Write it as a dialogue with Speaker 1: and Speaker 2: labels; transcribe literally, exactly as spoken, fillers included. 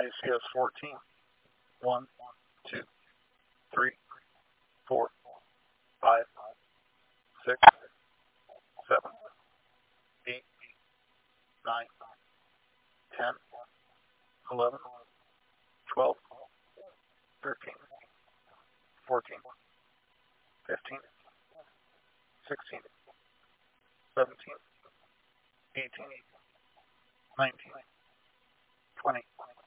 Speaker 1: I C S fourteen. one, two, three, four, five, six, seven, eight, nine, ten, eleven, twelve, thirteen, fourteen, fifteen, sixteen, seventeen, eighteen, nineteen, twenty,